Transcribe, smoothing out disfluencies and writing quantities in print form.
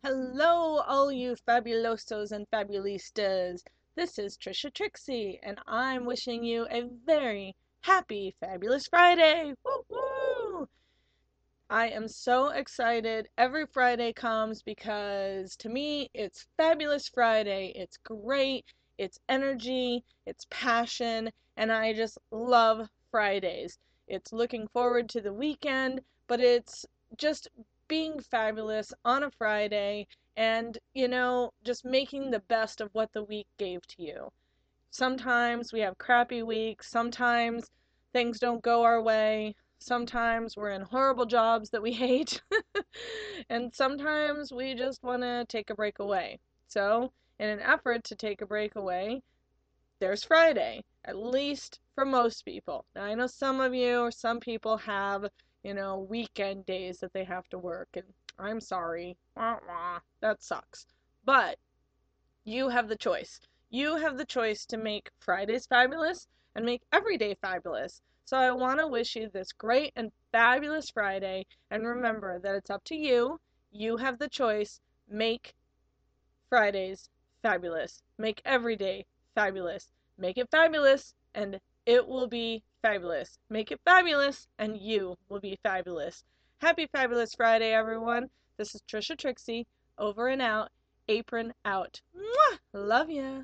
Hello, all you fabulosos and fabulistas. This is Trisha Trixie, and I'm wishing you a very happy, fabulous Friday. Woo woo! I am so excited. Every Friday comes because to me, it's Fabulous Friday. It's great, it's energy, it's passion, and I just love Fridays. It's looking forward to the weekend, but it's just being fabulous on a Friday and, just making the best of what the week gave to you. Sometimes we have crappy weeks, sometimes things don't go our way, sometimes we're in horrible jobs that we hate, and sometimes we just want to take a break away. So, in an effort to take a break away, there's Friday, at least for most people. Now, I know some of you or some people have, weekend days that they have to work, and I'm sorry. Wah, wah, that sucks. But you have the choice. You have the choice to make Fridays fabulous and make every day fabulous. So I want to wish you this great and fabulous Friday. And remember that it's up to you. You have the choice. Make Fridays fabulous. Make every day fabulous. Make it fabulous and it will be fabulous. Make it fabulous and you will be fabulous. Happy Fabulous Friday, everyone. This is Trisha Trixie, over and out. Apron out. Mwah! Love ya.